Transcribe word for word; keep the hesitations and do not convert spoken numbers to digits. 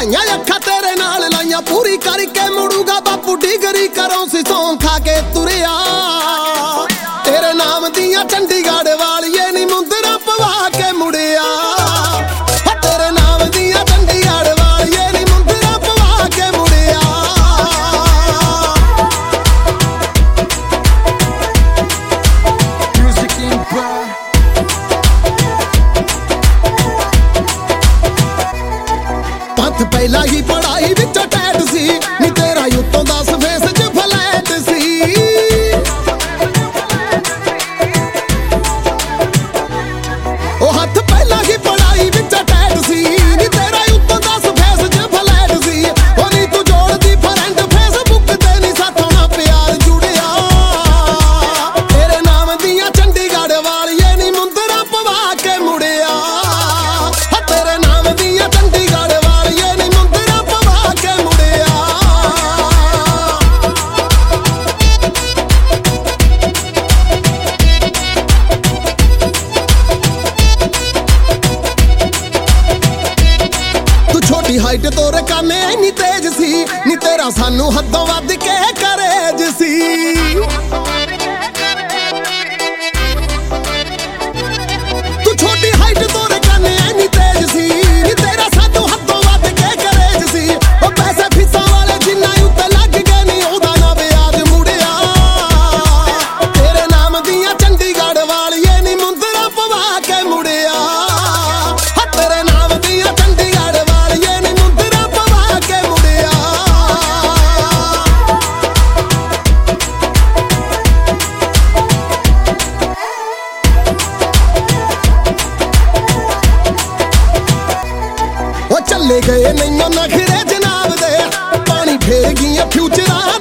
ਲਾਈਆਂ ਅੱਖਾਂ ਤੇਰੇ ਨਾਲ ਲਾਈਆਂ ਪੂਰੀ ਕਰਕੇ ਮੁੜੂਗਾ ਬਾਪੂ ਡਿਗਰੀ ਕਰੋ ਸੀ ਸੌਂ ਖਾ ਕੇ ਤੁਰਿਆ ਤੇਰੇ ਨਾਮ ਦੀਆਂ ਚੰਡੀਗੜ੍ਹ ਵਾਲੀਏ ਨੀ ਮੁੰਦਰਾ ਪਵਾ ਕੇ ਮੁੜਿਆ ਤੇਰੇ ਨਾਮ ਦੀਆਂ ਚੰਡੀਗੜ੍ਹ ਵਾਲੀਏ ਨੀ ਮੁੰਦਰਾ ਪਵਾ ਕੇ ਮੁੜਿਆ ਪੰਥ ਪਹਿਲਾਂ ਹੀ ਪੜਾਈ ਵਿੱਚੋਂ ਟੈਟ ਸੀ ਨੀ ਤੇਰਾ ਉੱਤੋਂ ਦਸ ਫੇਸ ਚ ਫਲੈਟ ਸੀ ਉਹ ਹੱਥ ਪਹਿਲਾਂ ਹੀ ਪੜਾਈ ਵਿੱਚੋਂ ਟੈਟ ਸੀ ਨੀ ਤੇਰਾ ਉੱਤੋਂ ਦਸ ਫੇਸ ਚ ਫਲੈਟ ਸੀ ਉਹ ਨੀ ਤੂੰ ਜੋੜਦੀ ਫਰੈਂਡ ਫੇਸਬੁੱਕ ਤੇ ਨੀ ਸਾਥੋਂ ਨਾ ਪਿਆਰ ਜੁੜਿਆ ਤੇਰੇ ਨਾਮ ਦੀਆਂ ਚੰਡੀਗੜ੍ਹ ਵਾਲੀਏ ਨੀ ਮੁੰਦਰਾ ਪਵਾ ਕੇ ਮੁੜਿਆ ਤੇਰੇ ਨਾਮ ਦੀਆਂ ਚੰਡੀਗੜ੍ਹ ਵਾਲੀਏ ਨੀ ਮੁੰਦਰਾ ਪਵਾ ਕੇ ਮੁੜਿਆ ਤੂੰ ਛੋਟੀ ਹਾਈਟ ਤੋਰੇ ਕਾਨੇ ਇੰਨੀ ਤੇਜ਼ ਸੀ ਨੀ ਤੇਰਾ ਸਾਨੂੰ ਹੱਦੋਂ ਵੱਧ ਕੇ ਕਰੇਜ ਸੀ ਤੂੰ ਛੋਟੀ ਹਾਈਟ ਤੋਰੇ ਕਾਨੇ ਇੰਨੀ ਤੇਜ਼ ਸੀ ਨੀ ਤੇਰਾ ਸਾਨੂੰ ਹੱਦੋਂ ਵੱਧ ਕੇ ਕਰੇਜ ਸੀ ਉਹ ਪੈਸੇ ਫੀਸਾਂ ਵਾਲੇ ਜਿੰਨਾ ਉੱਤੇ ਲੱਗ ਗਏ ਨੀ ਉਹਦਾ ਨਾ ਵਿਆਜ ਮੁੜਿਆ ਤੇਰੇ ਨਾਮ ਦੀਆਂ ਚੰਡੀਗੜ੍ਹ ਵਾਲੀਏ ਨੀ ਮੁੰਦਰਾ ਪਵਾ ਕੇ ਮੁੜਿਆ ਤੇਰੇ ਨਾਮ ਦੀਆਂ ਚੰਡੀਗੜ੍ਹ ਵਾਲੀਏ ਨੀ ਮੁੰਦਰਾ ਪਵਾ ਕੇ ਮੁੜਿਆ ਉਹ ਚੱਲੇ ਗਏ ਨਹੀਂਓ ਨਖਰੇ ਜਨਾਬ ਦੇ ਪਾਣੀ ਫੇਰ ਗਈਆਂ ਫਿਊਚਰਾਂ